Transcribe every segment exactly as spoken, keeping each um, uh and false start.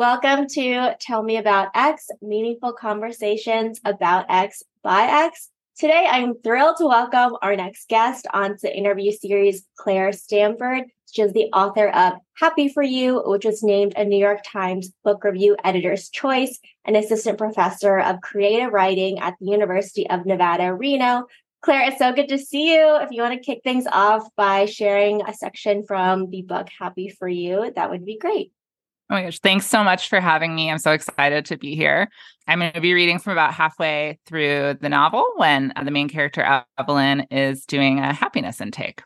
Welcome to Tell Me About X, meaningful conversations about X by X. Today, I'm thrilled to welcome our next guest on the interview series, Claire Stanford. She is the author of Happy For You, which was named a New York Times Book Review Editor's Choice, and assistant professor of creative writing at the University of Nevada, Reno. Claire, it's so good to see you. If you want to kick things off by sharing a section from the book Happy For You, that would be great. Oh my gosh, thanks so much for having me. I'm so excited to be here. I'm going to be reading from about halfway through the novel when the main character, Evelyn, is doing a happiness intake.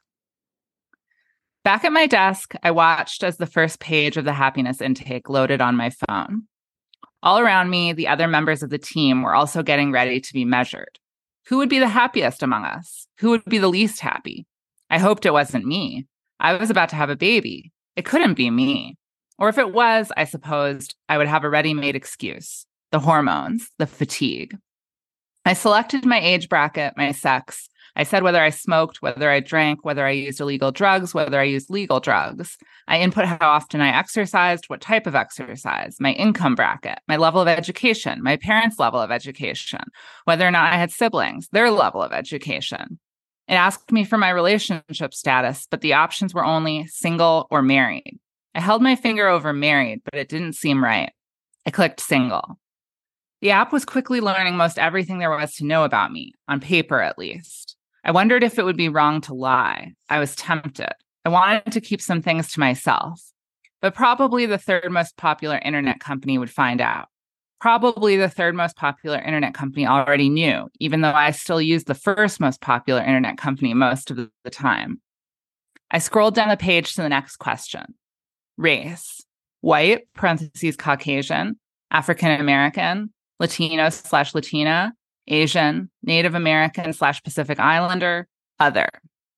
Back at my desk, I watched as the first page of the happiness intake loaded on my phone. All around me, the other members of the team were also getting ready to be measured. Who would be the happiest among us? Who would be the least happy? I hoped it wasn't me. I was about to have a baby. It couldn't be me. Or if it was, I supposed I would have a ready-made excuse. The hormones, the fatigue. I selected my age bracket, my sex. I said whether I smoked, whether I drank, whether I used illegal drugs, whether I used legal drugs. I input how often I exercised, what type of exercise, my income bracket, my level of education, my parents' level of education, whether or not I had siblings, their level of education. It asked me for my relationship status, but the options were only single or married. I held my finger over married, but it didn't seem right. I clicked single. The app was quickly learning most everything there was to know about me, on paper at least. I wondered if it would be wrong to lie. I was tempted. I wanted to keep some things to myself. But probably the third most popular internet company would find out. Probably the third most popular internet company already knew, even though I still used the first most popular internet company most of the time. I scrolled down the page to the next question. Race. White, parentheses Caucasian, African American, Latino slash Latina, Asian, Native American slash Pacific Islander, other.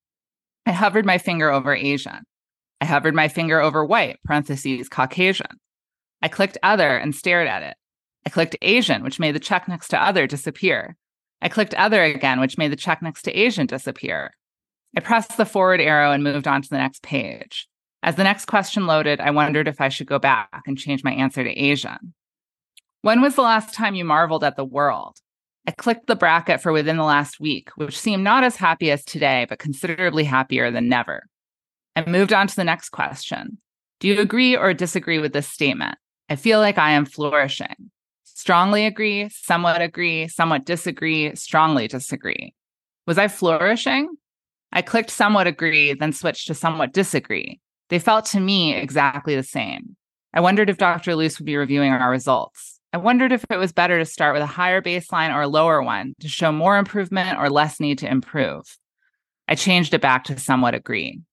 I hovered my finger over Asian. I hovered my finger over white, parentheses Caucasian. I clicked other and stared at it. I clicked Asian, which made the check next to other disappear. I clicked other again, which made the check next to Asian disappear. I pressed the forward arrow and moved on to the next page. As the next question loaded, I wondered if I should go back and change my answer to Asian. When was the last time you marveled at the world? I clicked the bracket for within the last week, which seemed not as happy as today, but considerably happier than never. I moved on to the next question. Do you agree or disagree with this statement? I feel like I am flourishing. Strongly agree, somewhat agree, somewhat disagree, strongly disagree. Was I flourishing? I clicked somewhat agree, then switched to somewhat disagree. They felt to me exactly the same. I wondered if Doctor Luce would be reviewing our results. I wondered if it was better to start with a higher baseline or a lower one to show more improvement or less need to improve. I changed it back to somewhat agree.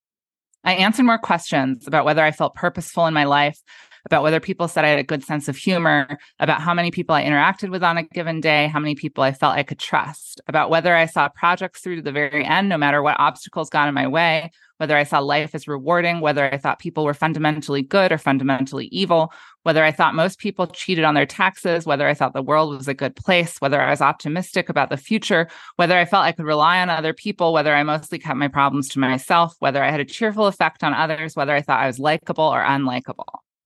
I answered more questions about whether I felt purposeful in my life, about whether people said I had a good sense of humor, about how many people I interacted with on a given day, how many people I felt I could trust, about whether I saw projects through to the very end, no matter what obstacles got in my way, whether I saw life as rewarding, whether I thought people were fundamentally good or fundamentally evil, whether I thought most people cheated on their taxes, whether I thought the world was a good place, whether I was optimistic about the future, whether I felt I could rely on other people, whether I mostly kept my problems to myself, whether I had a cheerful effect on others, whether I thought I was likable or unlikable.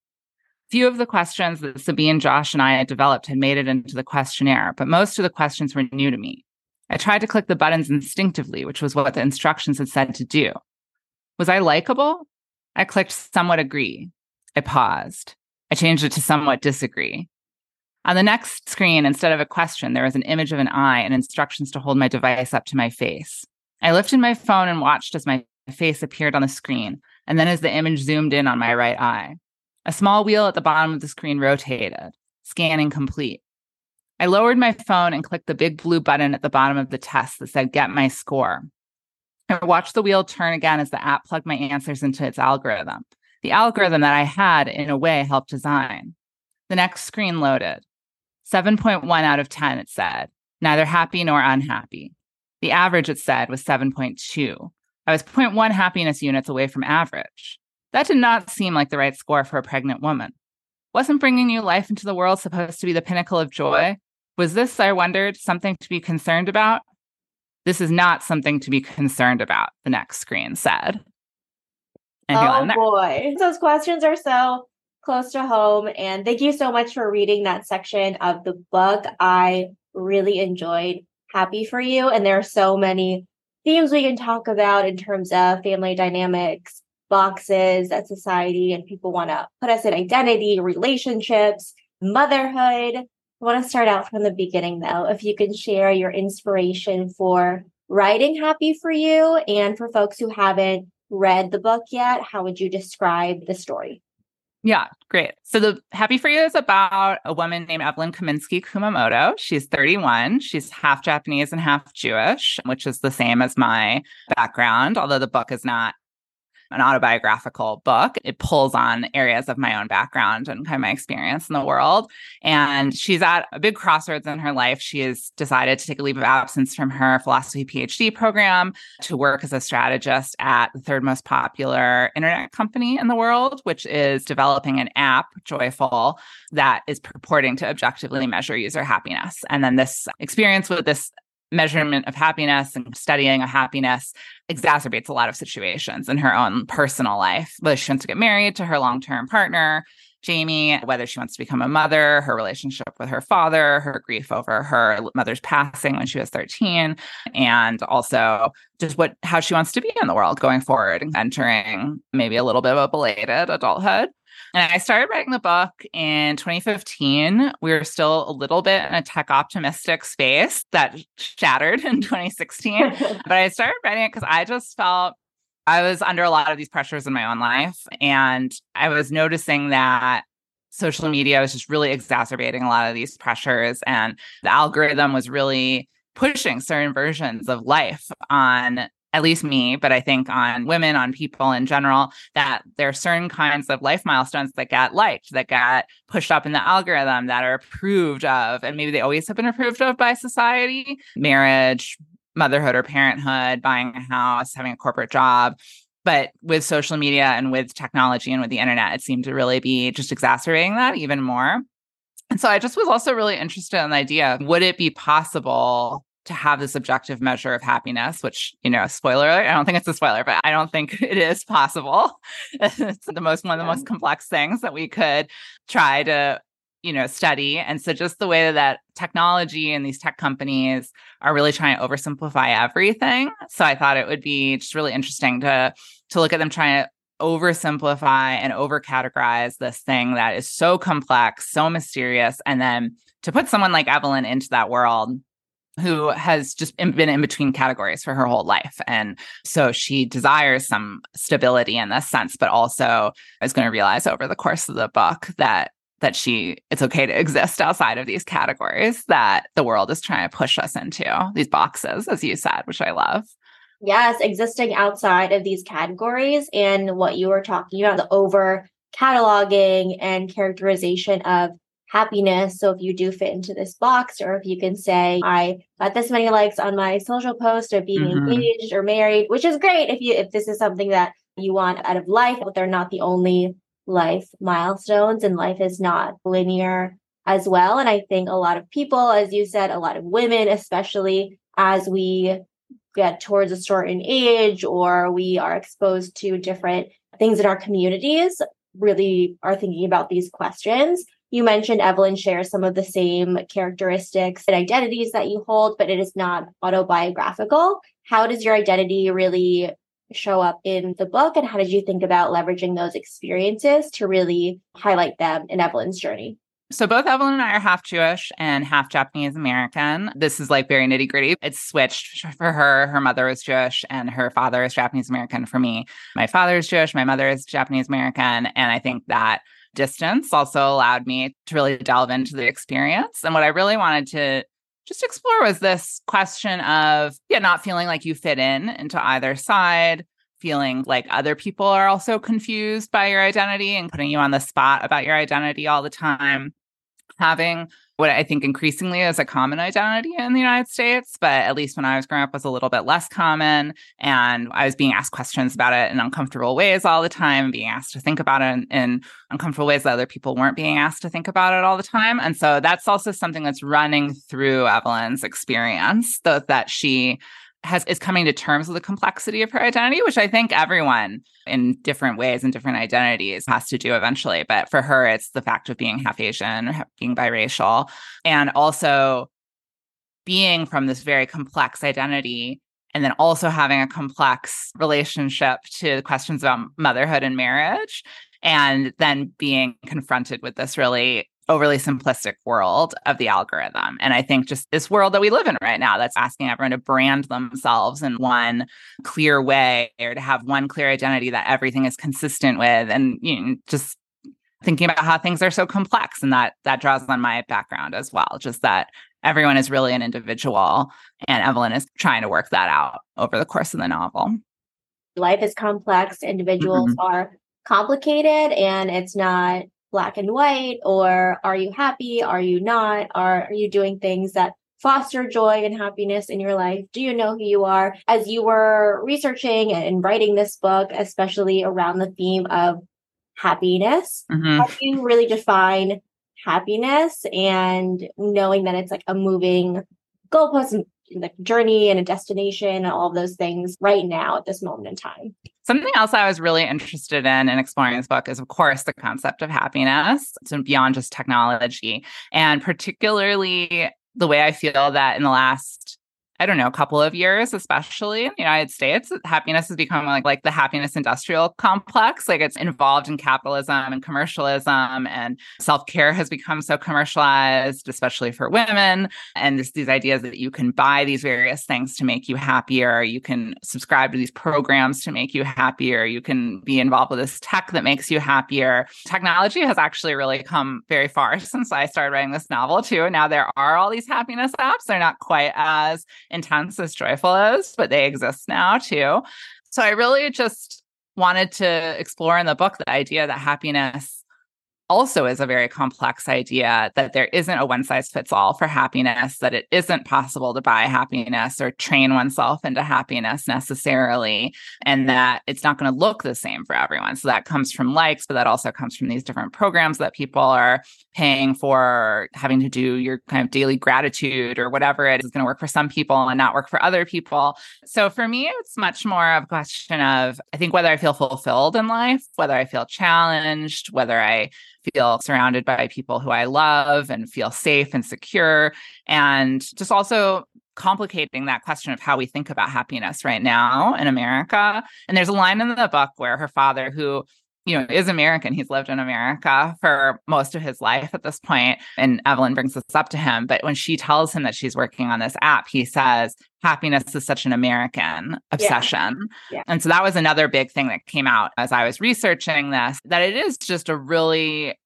Few of the questions that Sabine, Josh, and I had developed had made it into the questionnaire, but most of the questions were new to me. I tried to click the buttons instinctively, which was what the instructions had said to do. Was I likable? I clicked somewhat agree. I paused. I changed it to somewhat disagree. On the next screen, instead of a question, there was an image of an eye and instructions to hold my device up to my face. I lifted my phone and watched as my face appeared on the screen, and then as the image zoomed in on my right eye. A small wheel at the bottom of the screen rotated, scanning complete. I lowered my phone and clicked the big blue button at the bottom of the test that said, Get my score. I watched the wheel turn again as the app plugged my answers into its algorithm. The algorithm that I had, in a way, helped design. The next screen loaded. seven point one out of ten, it said. Neither happy nor unhappy. The average, it said, was seven point two. I was zero point one happiness units away from average. That did not seem like the right score for a pregnant woman. Wasn't bringing new life into the world supposed to be the pinnacle of joy? Was this, I wondered, something to be concerned about? This is not something to be concerned about, the next screen said. And oh boy, those questions are so close to home. And thank you so much for reading that section of the book. I really enjoyed Happy for You. And there are so many themes we can talk about in terms of family dynamics, boxes that society and people want to put us in: identity, relationships, motherhood. I want to start out from the beginning, though. If you can share your inspiration for writing Happy for You, and for folks who haven't read the book yet, how would you describe the story? Yeah, great. So the Happy for You is about a woman named Evelyn Kominsky Kumamoto. She's thirty-one. She's half Japanese and half Jewish, which is the same as my background, although the book is not an autobiographical book. It pulls on areas of my own background and kind of my experience in the world. And she's at a big crossroads in her life. She has decided to take a leave of absence from her philosophy PhD program to work as a strategist at the third most popular internet company in the world, which is developing an app, Joyful, that is purporting to objectively measure user happiness. And then this experience with this measurement of happiness and studying of happiness exacerbates a lot of situations in her own personal life, whether she wants to get married to her long-term partner, Jamie, whether she wants to become a mother, her relationship with her father, her grief over her mother's passing when she was thirteen, and also just what how she wants to be in the world going forward, entering maybe a little bit of a belated adulthood. And I started writing the book in twenty fifteen. We were still a little bit in a tech optimistic space that shattered in twenty sixteen. But I started writing it because I just felt I was under a lot of these pressures in my own life. And I was noticing that social media was just really exacerbating a lot of these pressures. And the algorithm was really pushing certain versions of life on at least me, but I think on women, on people in general, that there are certain kinds of life milestones that get liked, that get pushed up in the algorithm, that are approved of, and maybe they always have been approved of by society: marriage, motherhood or parenthood, buying a house, having a corporate job. But with social media and with technology and with the internet, it seemed to really be just exacerbating that even more. And so I just was also really interested in the idea of, would it be possible to have this objective measure of happiness, which, you know, spoiler alert, I don't think it's a spoiler, but I don't think it is possible. It's the most, one of the most complex things that we could try to, you know, study. And so just the way that technology and these tech companies are really trying to oversimplify everything. So I thought it would be just really interesting to, to look at them trying to oversimplify and overcategorize this thing that is so complex, so mysterious, and then to put someone like Evelyn into that world, who has just been in between categories for her whole life. And so she desires some stability in this sense, but also is going to realize over the course of the book that that she it's okay to exist outside of these categories that the world is trying to push us into, these boxes, as you said, which I love. Yes, existing outside of these categories, and what you were talking about, the over cataloging and characterization of happiness. So if you do fit into this box, or if you can say, I got this many likes on my social post of being mm-hmm. engaged or married, which is great if you if this is something that you want out of life, but they're not the only life milestones, and life is not linear as well. And I think a lot of people, as you said, a lot of women, especially as we get towards a certain age or we are exposed to different things in our communities, really are thinking about these questions. You mentioned Evelyn shares some of the same characteristics and identities that you hold, but it is not autobiographical. How does your identity really show up in the book, and how did you think about leveraging those experiences to really highlight them in Evelyn's journey? So both Evelyn and I are half Jewish and half Japanese American. This is like very nitty gritty. It's switched for her. Her mother is Jewish and her father is Japanese American. For me, my father is Jewish, my mother is Japanese American. And I think that distance also allowed me to really delve into the experience. And what I really wanted to just explore was this question of, yeah, not feeling like you fit in into either side, feeling like other people are also confused by your identity and putting you on the spot about your identity all the time, having what I think increasingly is a common identity in the United States, but at least when I was growing up was a little bit less common. And I was being asked questions about it in uncomfortable ways all the time, being asked to think about it in, in uncomfortable ways that other people weren't being asked to think about it all the time. And so that's also something that's running through Evelyn's experience, though, that she has is coming to terms with the complexity of her identity, which I think everyone in different ways and different identities has to do eventually. But for her, it's the fact of being half Asian, being biracial, and also being from this very complex identity, and then also having a complex relationship to questions about motherhood and marriage, and then being confronted with this really overly simplistic world of the algorithm. And I think just this world that we live in right now that's asking everyone to brand themselves in one clear way, or to have one clear identity that everything is consistent with. And you know, just thinking about how things are so complex. And that that draws on my background as well, just that everyone is really an individual, and Evelyn is trying to work that out over the course of the novel. Life is complex. Individuals mm-hmm. are complicated, and it's not black and white, or are you happy? Are you not? Are, are you doing things that foster joy and happiness in your life? Do you know who you are? As you were researching and writing this book, especially around the theme of happiness, mm-hmm. how do you really define happiness, and knowing that it's like a moving goalpost, and like journey and a destination and all of those things right now at this moment in time? Something else I was really interested in in exploring this book is, of course, the concept of happiness. So beyond just technology, and particularly the way I feel that in the last, I don't know, a couple of years, especially in the United States, happiness has become like, like the happiness industrial complex. Like it's involved in capitalism and commercialism, and self-care has become so commercialized, especially for women. And just these ideas that you can buy these various things to make you happier. You can subscribe to these programs to make you happier. You can be involved with this tech that makes you happier. Technology has actually really come very far since I started writing this novel too. And now there are all these happiness apps. They're not quite as intense as Joyful is, but they exist now too. So I really just wanted to explore in the book the idea that happiness also is a very complex idea, that there isn't a one size fits all for happiness, that it isn't possible to buy happiness or train oneself into happiness necessarily, and that it's not going to look the same for everyone. So that comes from likes, but that also comes from these different programs that people are paying for, having to do your kind of daily gratitude or whatever it is going to work for some people and not work for other people. So for me, it's much more of a question of, I think, whether I feel fulfilled in life, whether I feel challenged, whether I feel surrounded by people who I love and feel safe and secure, and just also complicating that question of how we think about happiness right now in America. And there's a line in the book where her father, who, you know, is American, he's lived in America for most of his life at this point, and Evelyn brings this up to him, but when she tells him that she's working on this app, he says, happiness is such an American obsession. Yeah. Yeah. And so that was another big thing that came out as I was researching this, that it is just a really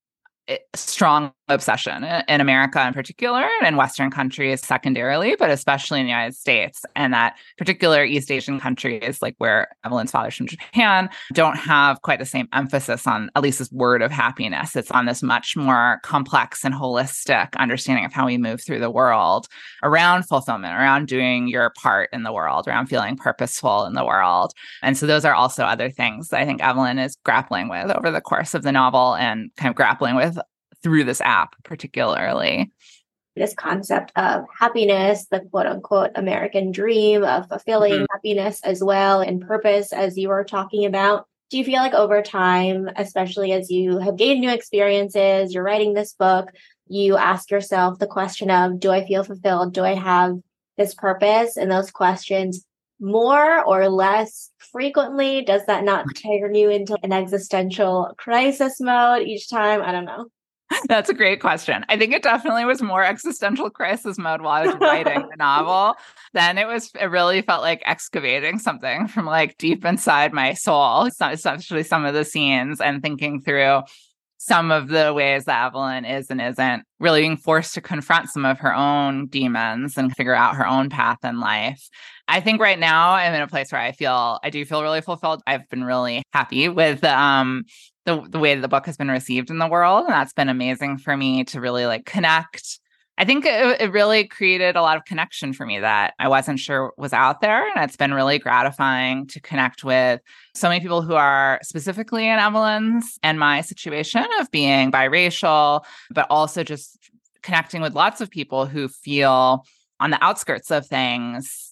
strong obsession in America in particular, and in Western countries secondarily, but especially in the United States. And that particular East Asian countries, like where Evelyn's father's from Japan, don't have quite the same emphasis on at least this word of happiness. It's on this much more complex and holistic understanding of how we move through the world around fulfillment, around doing your part in the world, around feeling purposeful in the world. And so those are also other things that I think Evelyn is grappling with over the course of the novel, and kind of grappling with through this app particularly. This concept of happiness, the quote unquote American dream of fulfilling mm-hmm. happiness as well, and purpose, as you were talking about. Do you feel like over time, especially as you have gained new experiences, you're writing this book, you ask yourself the question of, do I feel fulfilled? Do I have this purpose? And those questions more or less frequently, does that not turn you into an existential crisis mode each time? I don't know. That's a great question. I think it definitely was more existential crisis mode while I was writing the novel. Then it was, it really felt like excavating something from like deep inside my soul, especially some of the scenes, and thinking through some of the ways that Evelyn is and isn't, really being forced to confront some of her own demons and figure out her own path in life. I think right now I'm in a place where I feel, I do feel really fulfilled. I've been really happy with um, the, the way that the book has been received in the world. And that's been amazing for me to really like connect. I think it, it really created a lot of connection for me that I wasn't sure was out there. And it's been really gratifying to connect with so many people who are specifically in Evelyn's and my situation of being biracial, but also just connecting with lots of people who feel on the outskirts of things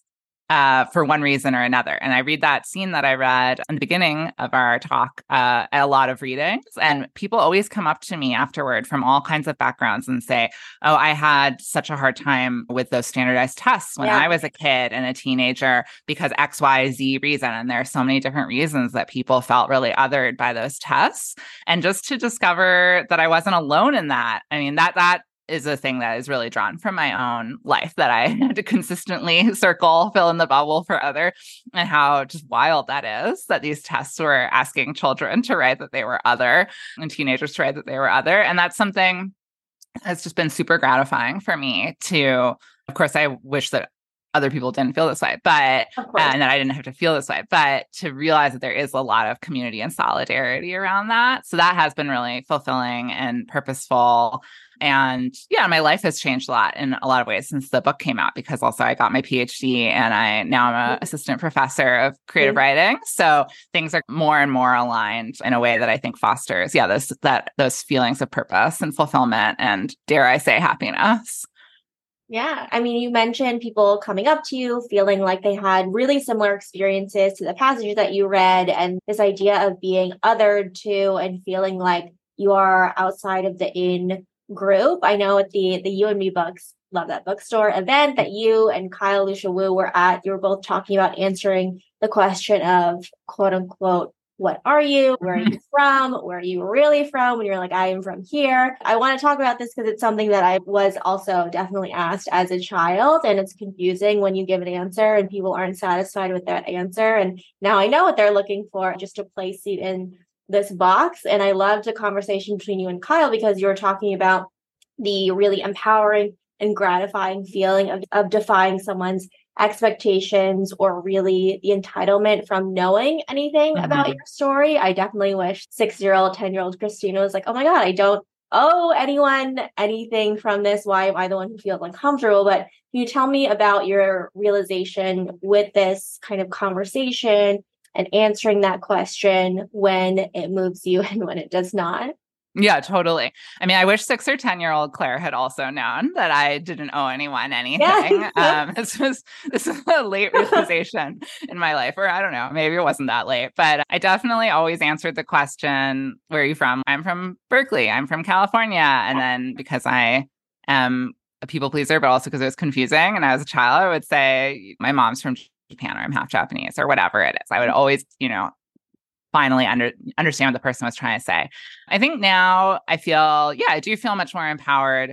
uh, for one reason or another. And I read that scene that I read in the beginning of our talk uh, at a lot of readings. And people always come up to me afterward from all kinds of backgrounds and say, oh, I had such a hard time with those standardized tests when yeah. I was a kid and a teenager because X, Y, Z reason. And there are so many different reasons that people felt really othered by those tests. And just to discover that I wasn't alone in that, I mean, that that is a thing that is really drawn from my own life that I had to consistently circle, fill in the bubble for other, and how just wild that is that these tests were asking children to write that they were other and teenagers to write that they were other. And that's something that's just been super gratifying for me to, of course, I wish that other people didn't feel this way, but and that I didn't have to feel this way, but to realize that there is a lot of community and solidarity around that. So that has been really fulfilling and purposeful. And yeah, my life has changed a lot in a lot of ways since the book came out, because also I got my PhD and I now I'm an assistant professor of creative mm-hmm. writing. So things are more and more aligned in a way that I think fosters, yeah, those that those feelings of purpose and fulfillment and, dare I say, happiness. Yeah. I mean, you mentioned people coming up to you, feeling like they had really similar experiences to the passages that you read, and this idea of being othered to and feeling like you are outside of the in group. I know at the the You and Me Books, love that bookstore event that you and Kyle Lucia Wu were at, you were both talking about answering the question of quote unquote, what are you? Where are you from? Where are you really from? When you're like, I am from here. I want to talk about this because it's something that I was also definitely asked as a child. And it's confusing when you give an answer and people aren't satisfied with that answer. And now I know what they're looking for, just to place you in this box. And I loved the conversation between you and Kyle because you were talking about the really empowering and gratifying feeling of, of defying someone's expectations or really the entitlement from knowing anything mm-hmm. about your story. I definitely wish six-year-old, ten-year-old Christina was like, oh my God, I don't owe anyone anything from this. Why am I the one who feels uncomfortable? But can you tell me about your realization with this kind of conversation and answering that question when it moves you and when it does not? Yeah, totally. I mean, I wish six or ten year old Claire had also known that I didn't owe anyone anything. Yeah. um, this was this is a late realization in my life, or I don't know, maybe it wasn't that late, but I definitely always answered the question, where are you from? I'm from Berkeley. I'm from California. And then because I am a people pleaser, but also because it was confusing, and I was a child, I would say my mom's from Japan, or I'm half Japanese, or whatever it is. I would always, you know, finally under, understand what the person was trying to say. I think now I feel, yeah, I do feel much more empowered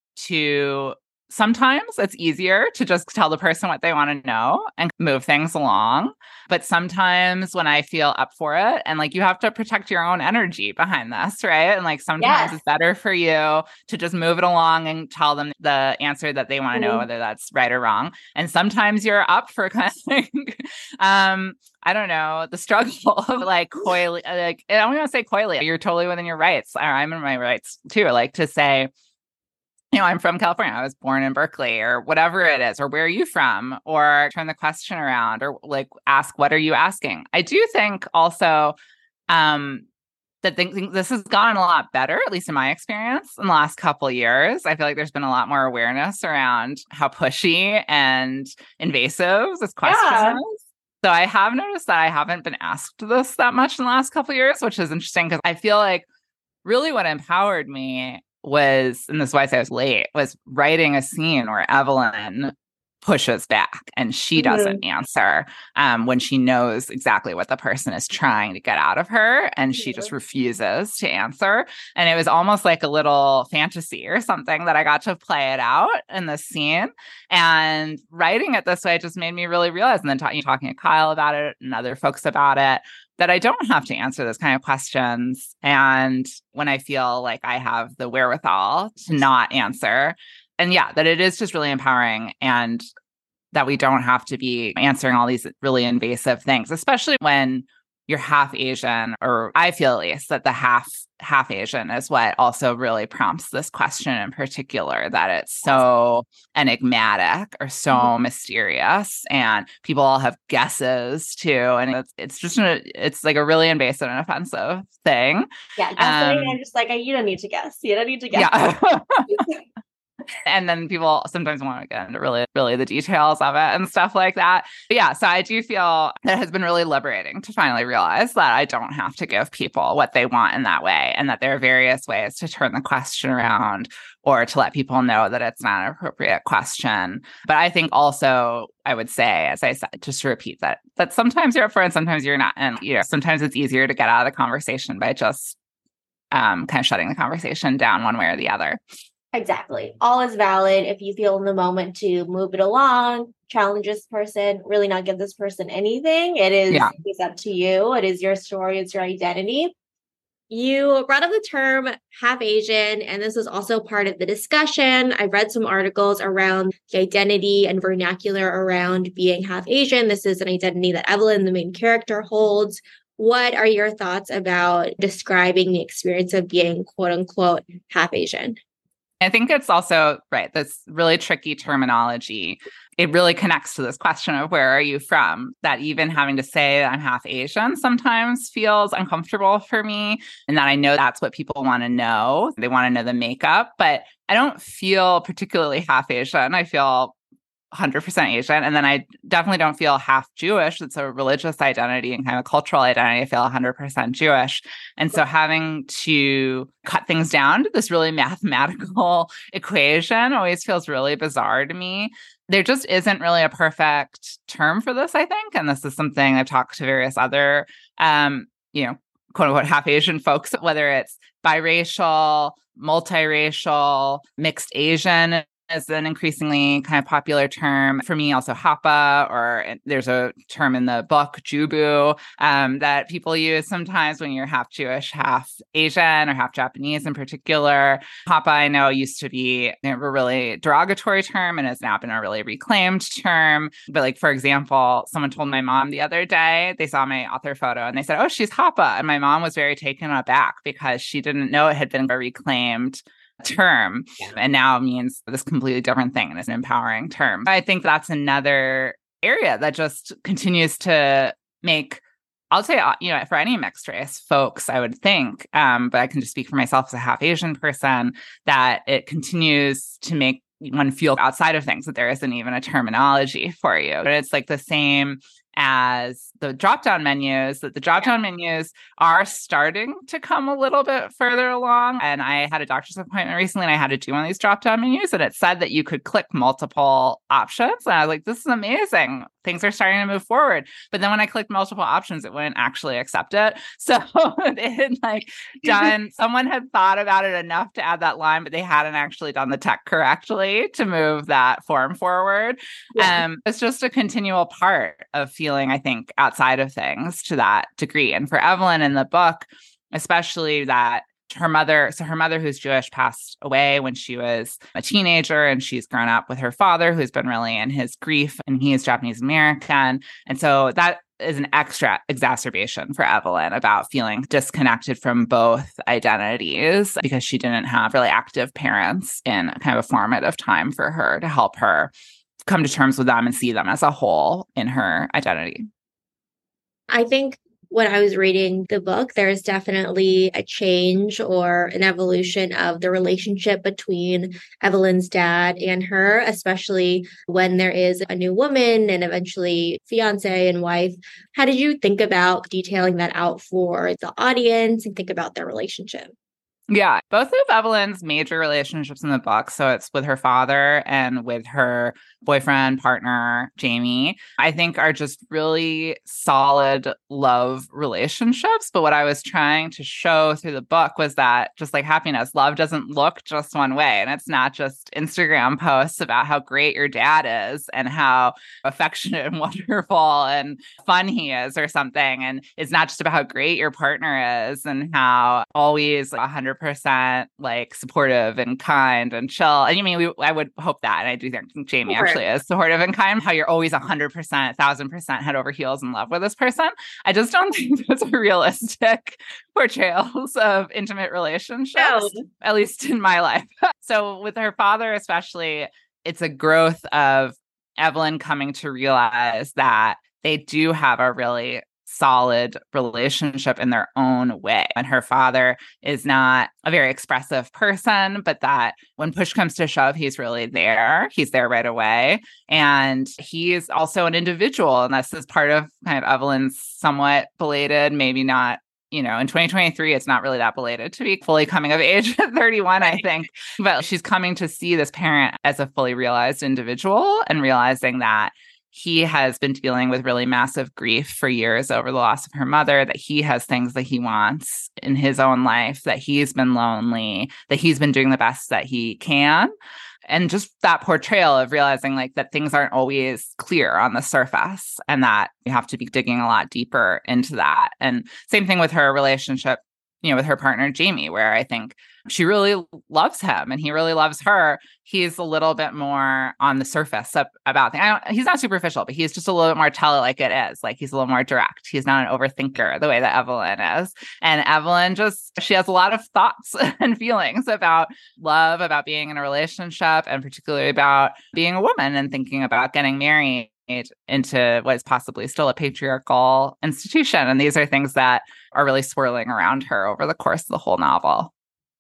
to, sometimes it's easier to just tell the person what they want to know and move things along. But sometimes when I feel up for it, and like you have to protect your own energy behind this, right? And like sometimes yes. it's better for you to just move it along and tell them the answer that they want to mm-hmm. know, whether that's right or wrong. And sometimes you're up for kind of like, um, I don't know, the struggle of like coyly, like, I don't want to say coyly, you're totally within your rights. Or I'm in my rights too, like to say, you know, I'm from California. I was born in Berkeley, or whatever it is, or where are you from? Or turn the question around, or like ask, what are you asking? I do think also um, that th- th- this has gotten a lot better, at least in my experience, in the last couple of years. I feel like there's been a lot more awareness around how pushy and invasive this question yeah. is. So I have noticed that I haven't been asked this that much in the last couple of years, which is interesting because I feel like really what empowered me was, and this is why I say I was late, was writing a scene where Evelyn pushes back and she doesn't mm-hmm. answer um, when she knows exactly what the person is trying to get out of her, and she mm-hmm. just refuses to answer. And it was almost like a little fantasy or something that I got to play it out in the scene. And writing it this way just made me really realize, and then talking talking to Kyle about it and other folks about it, that I don't have to answer those kind of questions. And when I feel like I have the wherewithal to not answer, and yeah, that it is just really empowering, and that we don't have to be answering all these really invasive things, especially when you're half Asian, or I feel at least that the half half Asian is what also really prompts this question in particular, that it's so enigmatic or so mm-hmm. mysterious, and people all have guesses too. And it's, it's just, a, it's like a really invasive and offensive thing. Yeah. Guessing, um, I'm just like, you don't need to guess. You don't need to guess. Yeah. And then people sometimes want to get into really, really the details of it and stuff like that. But yeah, so I do feel that it has been really liberating to finally realize that I don't have to give people what they want in that way, and that there are various ways to turn the question around or to let people know that it's not an appropriate question. But I think also, I would say, as I said, just to repeat that, that sometimes you're up for it and sometimes you're not. And you know, sometimes it's easier to get out of the conversation by just um, kind of shutting the conversation down one way or the other. Exactly. All is valid. If you feel in the moment to move it along, challenge this person, really not give this person anything, it is Yeah. it's up to you. It is your story. It's your identity. You brought up the term half Asian, and this was also part of the discussion. I read some articles around the identity and vernacular around being half Asian. This is an identity that Evelyn, the main character, holds. What are your thoughts about describing the experience of being quote unquote half Asian? I think it's also, right, this really tricky terminology. It really connects to this question of where are you from? That even having to say I'm half Asian sometimes feels uncomfortable for me. And that I know that's what people want to know. They want to know the makeup, but I don't feel particularly half Asian. I feel one hundred percent Asian. And then I definitely don't feel half Jewish. It's a religious identity and kind of cultural identity. I feel one hundred percent Jewish. And so having to cut things down to this really mathematical equation always feels really bizarre to me. There just isn't really a perfect term for this, I think. And this is something I've talked to various other, um, you know, quote unquote, half Asian folks, whether it's biracial, multiracial, mixed Asian is an increasingly kind of popular term for me. Also Hapa, or there's a term in the book, Jubu, um, that people use sometimes when you're half Jewish, half Asian, or half Japanese in particular. Hapa, I know, used to be a really derogatory term and has now been a really reclaimed term. But like, for example, someone told my mom the other day, they saw my author photo and they said, oh, she's Hapa. And my mom was very taken aback because she didn't know it had been a reclaimed term, yeah. And now means this completely different thing and is an empowering term. I think that's another area that just continues to make, I'll say, you know, for any mixed race folks, I would think, um, but I can just speak for myself as a half Asian person, that it continues to make one feel outside of things, that there isn't even a terminology for you. But it's like the same as the drop-down menus, that the drop-down menus are starting to come a little bit further along. And I had a doctor's appointment recently and I had to do one of these drop-down menus, and it said that you could click multiple options. And I was like, this is amazing. Things are starting to move forward. But then when I clicked multiple options, it wouldn't actually accept it. So it had like done, someone had thought about it enough to add that line, but they hadn't actually done the tech correctly to move that form forward. Yeah. Um, it's just a continual part of feeling, I think, outside of things to that degree. And for Evelyn in the book, especially that her mother, so her mother, who's Jewish, passed away when she was a teenager, and she's grown up with her father, who's been really in his grief, and he is Japanese American. And so that is an extra exacerbation for Evelyn about feeling disconnected from both identities, because she didn't have really active parents in kind of a formative time for her to help her come to terms with them and see them as a whole in her identity. I think when I was reading the book, there's definitely a change or an evolution of the relationship between Evelyn's dad and her, especially when there is a new woman and eventually fiance and wife. How did you think about detailing that out for the audience and think about their relationship? Yeah, both of Evelyn's major relationships in the book, so it's with her father and with her boyfriend, partner, Jamie, I think are just really solid love relationships. But what I was trying to show through the book was that, just like happiness, love doesn't look just one way. And it's not just Instagram posts about how great your dad is and how affectionate and wonderful and fun he is or something. And it's not just about how great your partner is and how always one hundred percent like supportive and kind and chill. And I mean, we, I would hope that. And I do think Jamie sure. actually is supportive and kind, how you're always one hundred percent, one thousand percent head over heels in love with this person. I just don't think those are realistic portrayals of intimate relationships, no. At least in my life. So with her father, especially, it's a growth of Evelyn coming to realize that they do have a really solid relationship in their own way. And her father is not a very expressive person, but that when push comes to shove, he's really there. He's there right away. And he is also an individual. And this is part of kind of Evelyn's somewhat belated, maybe not, you know, in twenty twenty-three, it's not really that belated to be fully coming of age at thirty-one, I think. But she's coming to see this parent as a fully realized individual and realizing that he has been dealing with really massive grief for years over the loss of her mother, that he has things that he wants in his own life, that he's been lonely, that he's been doing the best that he can. And just that portrayal of realizing like that things aren't always clear on the surface and that you have to be digging a lot deeper into that. And same thing with her relationship, you know, with her partner, Jamie, where I think she really loves him and he really loves her. He's a little bit more on the surface up, about things. I don't, he's not superficial, but he's just a little bit more tell it like it is. Like he's a little more direct. He's not an overthinker the way that Evelyn is. And Evelyn just, she has a lot of thoughts and feelings about love, about being in a relationship, and particularly about being a woman and thinking about getting married into what is possibly still a patriarchal institution. And these are things that are really swirling around her over the course of the whole novel.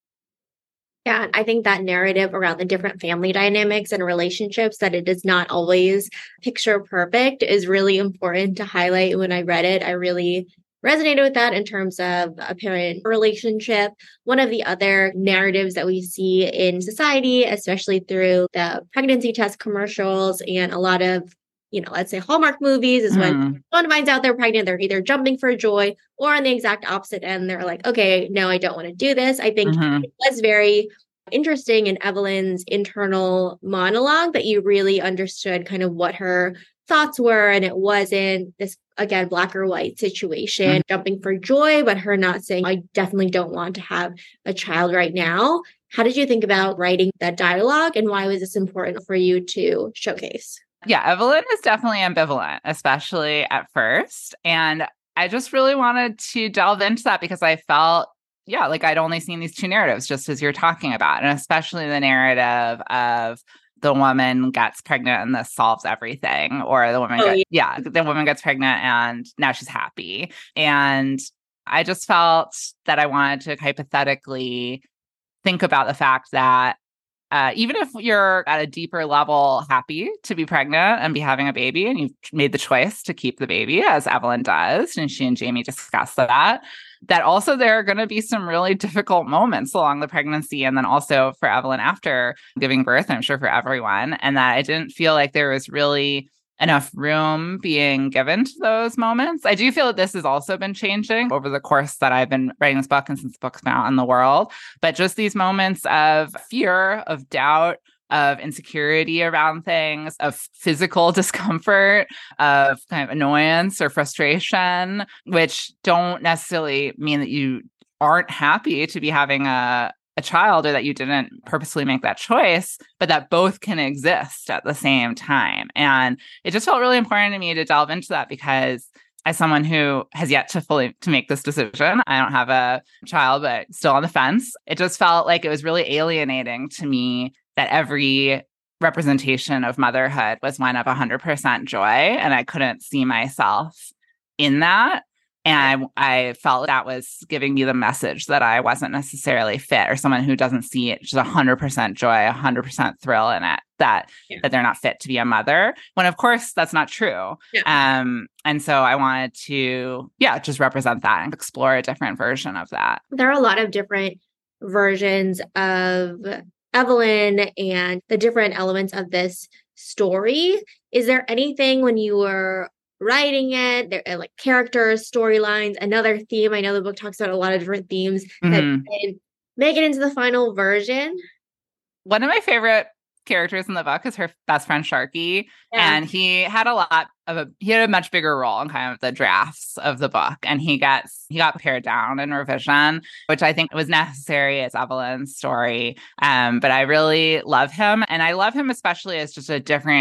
Yeah, I think that narrative around the different family dynamics and relationships, that it is not always picture perfect, is really important to highlight. When I read it, I really resonated with that in terms of a parent relationship. One of the other narratives that we see in society, especially through the pregnancy test commercials and a lot of, you know, let's say Hallmark movies, is when Mm. someone finds out they're pregnant, they're either jumping for joy or on the exact opposite end, they're like, okay, no, I don't want to do this. I think Mhm. it was very interesting in Evelyn's internal monologue that you really understood kind of what her thoughts were. And it wasn't this, again, black or white situation, Mhm. jumping for joy, but her not saying, I definitely don't want to have a child right now. How did you think about writing that dialogue, and why was this important for you to showcase? Yeah, Evelyn is definitely ambivalent, especially at first. And I just really wanted to delve into that because I felt, yeah, like I'd only seen these two narratives, just as you're talking about, and especially the narrative of the woman gets pregnant and this solves everything, or the woman, Oh, get, yeah. yeah, the woman gets pregnant and now she's happy. And I just felt that I wanted to hypothetically think about the fact that Uh, even if you're at a deeper level happy to be pregnant and be having a baby, and you've made the choice to keep the baby, as Evelyn does, and she and Jamie discuss that, that also there are going to be some really difficult moments along the pregnancy, and then also for Evelyn after giving birth, I'm sure for everyone, and that I didn't feel like there was really enough room being given to those moments. I do feel that this has also been changing over the course that I've been writing this book and since the book's been out in the world. But just these moments of fear, of doubt, of insecurity around things, of physical discomfort, of kind of annoyance or frustration, which don't necessarily mean that you aren't happy to be having a a child or that you didn't purposely make that choice, but that both can exist at the same time. And it just felt really important to me to delve into that because as someone who has yet to fully to make this decision, I don't have a child, but still on the fence, it just felt like it was really alienating to me that every representation of motherhood was one of one hundred percent joy. And I couldn't see myself in that. And I, I felt that was giving me the message that I wasn't necessarily fit, or someone who doesn't see it just one hundred percent joy, one hundred percent thrill in it, that yeah. that they're not fit to be a mother. When, of course, that's not true. Yeah. Um, and so I wanted to, yeah, just represent that and explore a different version of that. There are a lot of different versions of Evelyn and the different elements of this story. Is there anything when you were writing it, there are like characters, storylines, another theme? I know the book talks about a lot of different themes mm-hmm. that did make it into the final version. One of my favorite characters in the book is her best friend Sharky, yeah. and he had a lot of a he had a much bigger role in kind of the drafts of the book, and he gets he got pared down in revision, which I think was necessary as Evelyn's story. Um, but I really love him, and I love him especially as just a different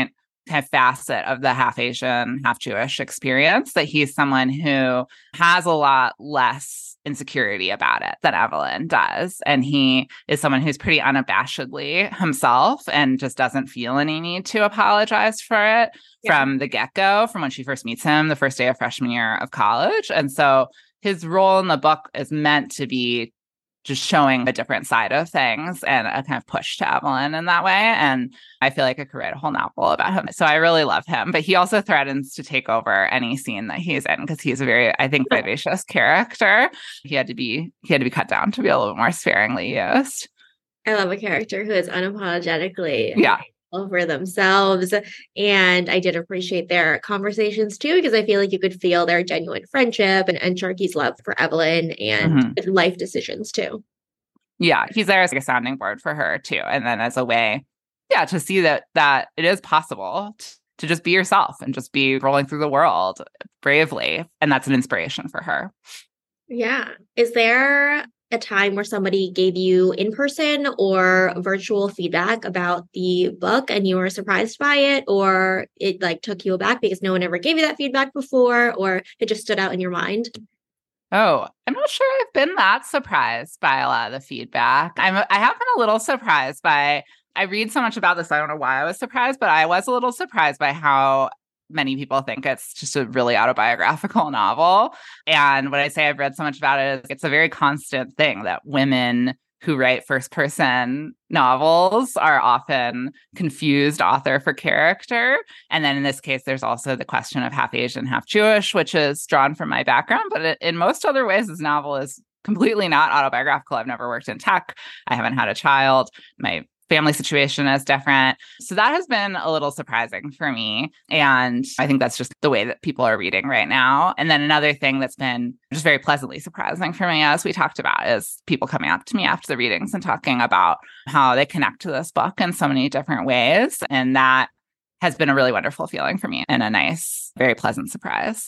kind of facet of the half Asian, half Jewish experience, that he's someone who has a lot less insecurity about it than Evelyn does. And he is someone who's pretty unabashedly himself and just doesn't feel any need to apologize for it yeah. from the get-go, from when she first meets him, the first day of freshman year of college. And so his role in the book is meant to be just showing a different side of things and a kind of push to Evelyn in that way. And I feel like I could write a whole novel about him. So I really love him. But he also threatens to take over any scene that he's in because he's a very, I think, vivacious character. He had to be he had to be cut down to be a little bit more sparingly used. I love a character who is unapologetically yeah. over themselves. And I did appreciate their conversations too, because I feel like you could feel their genuine friendship and, and Sharky's love for Evelyn and mm-hmm. life decisions too. Yeah, he's there as like a sounding board for her too. And then as a way, yeah, to see that that it is possible t- to just be yourself and just be rolling through the world bravely. And that's an inspiration for her. Yeah. Is there a time where somebody gave you in-person or virtual feedback about the book and you were surprised by it, or it like took you aback because no one ever gave you that feedback before, or it just stood out in your mind? Oh, I'm not sure I've been that surprised by a lot of the feedback. I'm I have been a little surprised by, I read so much about this, I don't know why I was surprised, but I was a little surprised by how many people think it's just a really autobiographical novel. And when I say I've read so much about it, it's a very constant thing that women who write first-person novels are often confused author for character. And then in this case, there's also the question of half Asian, half Jewish, which is drawn from my background. But it, in most other ways, this novel is completely not autobiographical. I've never worked in tech. I haven't had a child. My family situation is different. So that has been a little surprising for me. And I think that's just the way that people are reading right now. And then another thing that's been just very pleasantly surprising for me, as we talked about, is people coming up to me after the readings and talking about how they connect to this book in so many different ways. And that has been a really wonderful feeling for me and a nice, very pleasant surprise.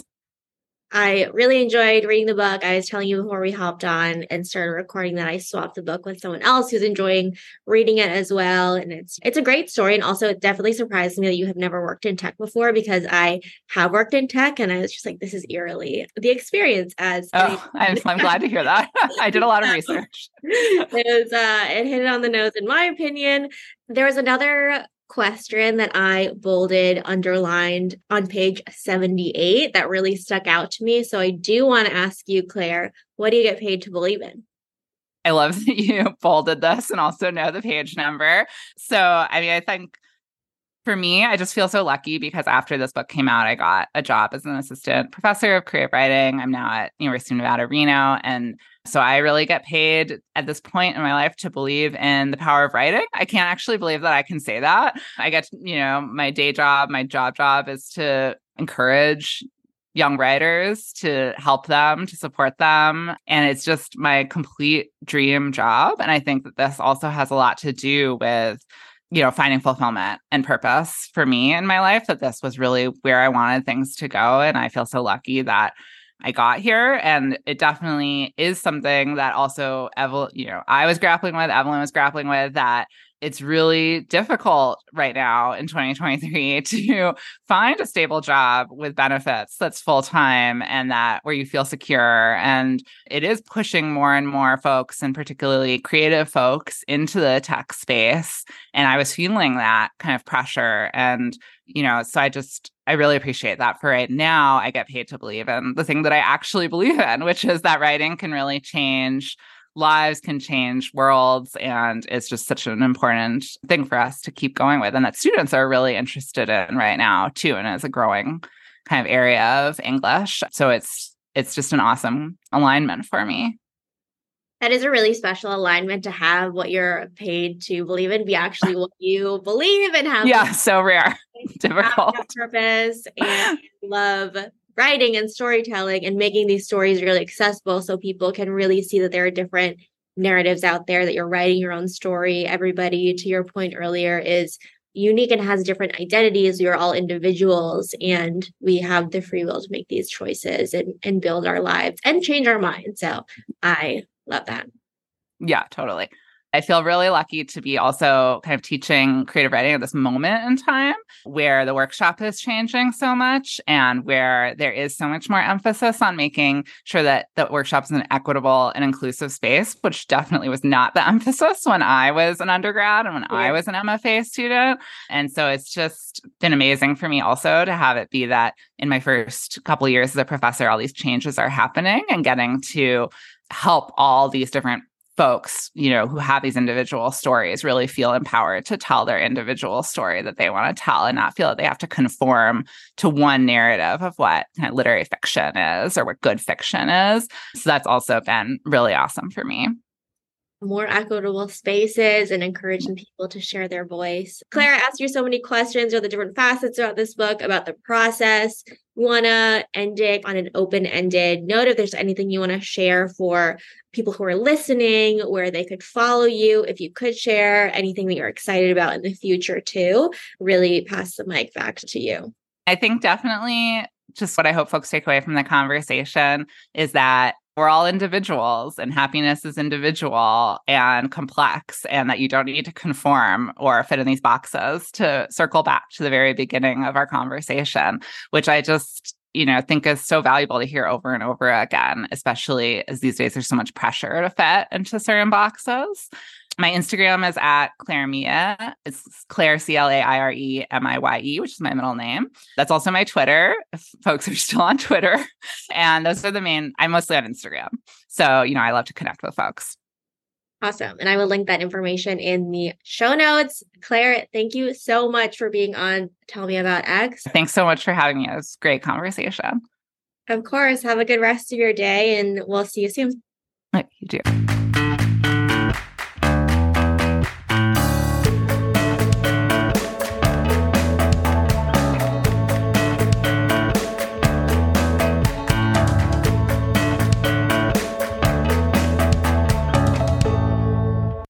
I really enjoyed reading the book. I was telling you before we hopped on and started recording that I swapped the book with someone else who's enjoying reading it as well. And it's it's a great story. And also it definitely surprised me that you have never worked in tech before, because I have worked in tech and I was just like, this is eerily the experience as Oh, I'm, I'm glad to hear that. I did a lot of research. It was uh it hit it on the nose in my opinion. There was another question that I bolded, underlined on page seventy-eight that really stuck out to me. So I do want to ask you, Claire, what do you get paid to believe in? I love that you bolded this and also know the page number. So, I mean, I think for me, I just feel so lucky because after this book came out, I got a job as an assistant professor of creative writing. I'm now at University of Nevada, Reno. And so I really get paid at this point in my life to believe in the power of writing. I can't actually believe that I can say that. I get, you know, my day job, my job job is to encourage young writers, to help them, to support them. And it's just my complete dream job. And I think that this also has a lot to do with, you know, finding fulfillment and purpose for me in my life, that this was really where I wanted things to go. And I feel so lucky that I got here. And it definitely is something that also, Evel- you know, I was grappling with, Evelyn was grappling with, that it's really difficult right now in twenty twenty-three to find a stable job with benefits that's full-time and that where you feel secure. And it is pushing more and more folks, and particularly creative folks, into the tech space. And I was feeling that kind of pressure. And, you know, so I just, I really appreciate that. For right now, I get paid to believe in the thing that I actually believe in, which is that writing can really change lives, can change worlds. And it's just such an important thing for us to keep going with, and that students are really interested in right now too. And it's a growing kind of area of English. So it's it's just an awesome alignment for me. That is a really special alignment to have what you're paid to believe in be actually what you believe and have. Yeah, so rare. Difficult. Purpose and love writing and storytelling and making these stories really accessible so people can really see that there are different narratives out there, that you're writing your own story. Everybody, to your point earlier, is unique and has different identities. We are all individuals and we have the free will to make these choices and, and build our lives and change our minds. So I love that. Yeah, totally. I feel really lucky to be also kind of teaching creative writing at this moment in time where the workshop is changing so much and where there is so much more emphasis on making sure that the workshop is an equitable and inclusive space, which definitely was not the emphasis when I was an undergrad and when yeah. I was an M F A student. And so it's just been amazing for me also to have it be that in my first couple of years as a professor, all these changes are happening and getting to help all these different folks, you know, who have these individual stories really feel empowered to tell their individual story that they want to tell and not feel that they have to conform to one narrative of what kind of literary fiction is or what good fiction is. So that's also been really awesome for me. More equitable spaces and encouraging people to share their voice. Claire, I asked you so many questions about the different facets about this book, about the process. We want to end it on an open-ended note. If there's anything you want to share for people who are listening, where they could follow you, if you could share anything that you're excited about in the future too, really pass the mic back to you. I think definitely just what I hope folks take away from the conversation is that we're all individuals and happiness is individual and complex, and that you don't need to conform or fit in these boxes. To circle back to the very beginning of our conversation, which I just, you know, think is so valuable to hear over and over again, especially as these days there's so much pressure to fit into certain boxes. My Instagram is at Claire Mia. It's Claire, C L A I R E M I Y E, which is my middle name. That's also my Twitter, if folks are still on Twitter. And those are the main, I'm mostly on Instagram. So, you know, I love to connect with folks. Awesome. And I will link that information in the show notes. Claire, thank you so much for being on Tell Me About X. Thanks so much for having me. It was a great conversation. Of course. Have a good rest of your day and we'll see you soon. You too.